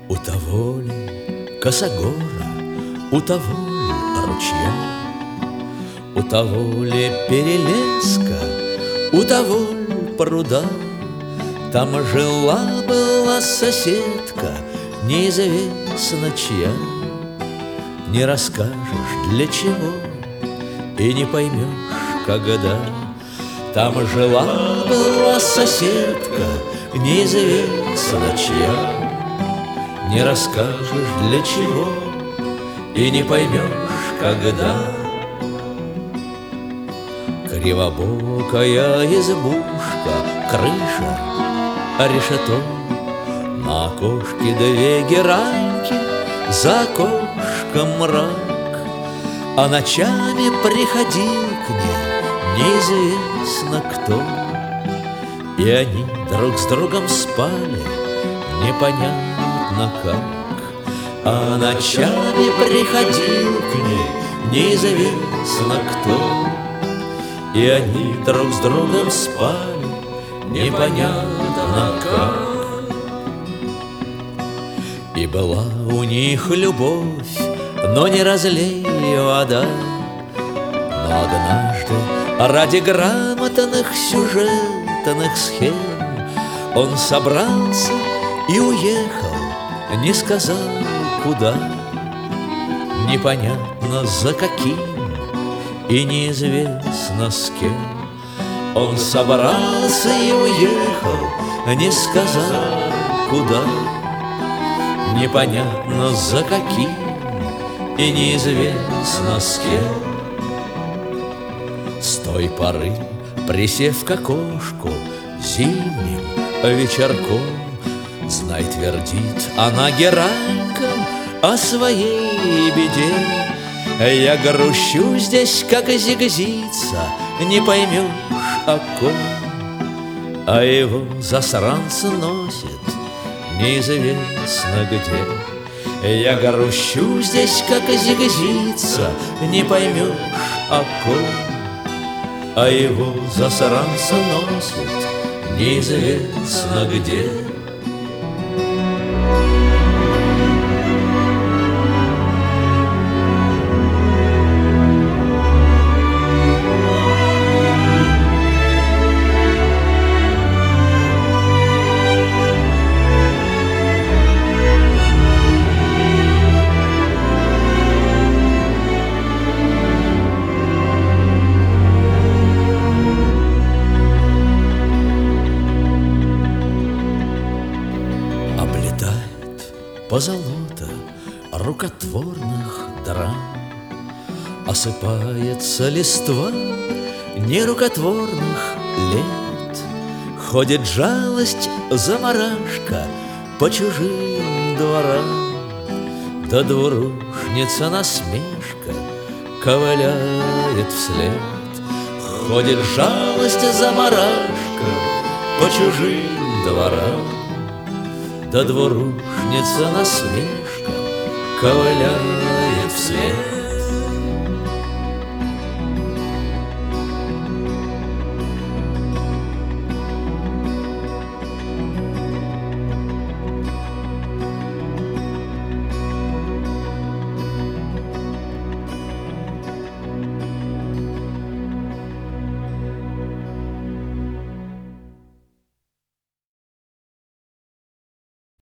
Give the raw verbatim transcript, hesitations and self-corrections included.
У того ли косогора, у того ли ручья, у того ли перелеска, у того ли пруда, там жила-была соседка, неизвестно чья. Не расскажешь для чего и не поймешь, когда. Там жила-была соседка, неизвестно чья. Не расскажешь для чего и не поймешь, когда. Кривобокая избушка, крыша, решето, на окошке две гераньки, за окошком мрак. А ночами приходил к ней неизвестно кто, и они друг с другом спали непонятно как. А ночами приходил к ней неизвестно кто, и они друг с другом спали непонятно как. И была у них любовь, но не разлей вода. Но однажды ради грамотных сюжетных схем он собрался и уехал, не сказал куда. Непонятно за каким и неизвестно с кем. Он собрался и уехал, не сказал куда. Непонятно за каким и неизвестно с кем. С той поры, присев к окошку зимним вечерком, знай, твердит она геранькам о своей беде. Я грущу здесь, как зигзица, не поймешь о ком, а его засранца носит неизвестно где. Я грущу здесь, как зигзица, не поймешь о ком, а его засранца носит неизвестно где. Позолота рукотворных драм, осыпается листва нерукотворных лет. Ходит жалость заморашка по чужим дворам, да двурушница насмешка ковыляет вслед. Ходит жалость заморашка по чужим дворам, да двурушница насмешка ковыляет вслед.